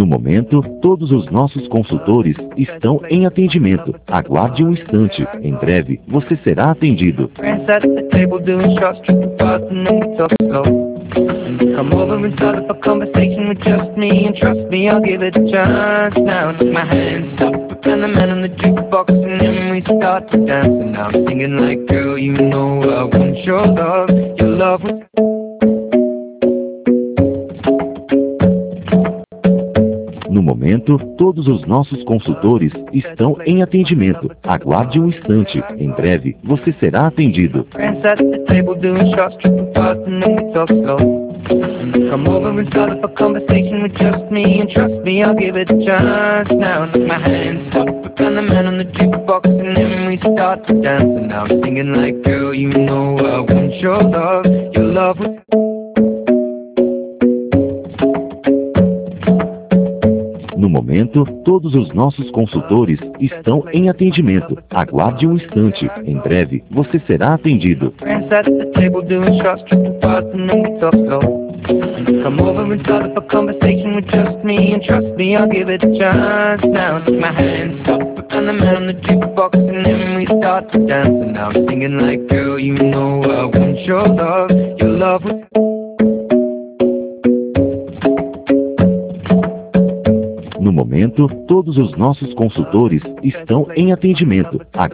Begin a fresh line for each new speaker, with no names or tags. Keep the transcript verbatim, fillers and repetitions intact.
momento, todos os nossos consultores estão em atendimento. Aguarde um instante. Em breve, você será atendido.
Friends at the table doing shots, tripping fast, and then we talk slow. And you come over and start up a conversation with just me, and trust me, I'll give it a chance. Now take my hands up, and the man on the jukebox, and then we start to dance. And I'm singing like, girl, you know I want your love, your love was...
No momento, todos os nossos consultores estão em atendimento. Aguarde um instante. Em breve, você será atendido.
Friends at the table doing shots, tripping fast, and then we talk slow. And you come over and start up a conversation with just me, and trust me, I'll give it a chance. Now take my hands up, and the man on the jukebox, and then we start to dance. And I'm singing like, girl, you know I want your love, your love was...
No momento, todos os nossos consultores estão em atendimento. Aguarde um instante. Em breve, você será atendido.
Friends at the table doing shots, tripping fast, and then we talk slow. And you come over and start up a conversation with just me, and trust me, I'll give it a chance. Now take my hands up, and the man on the jukebox, and then we start to dance. And I'm singing like, girl, you know I want your love, your love was...
No momento, todos os nossos consultores estão em atendimento.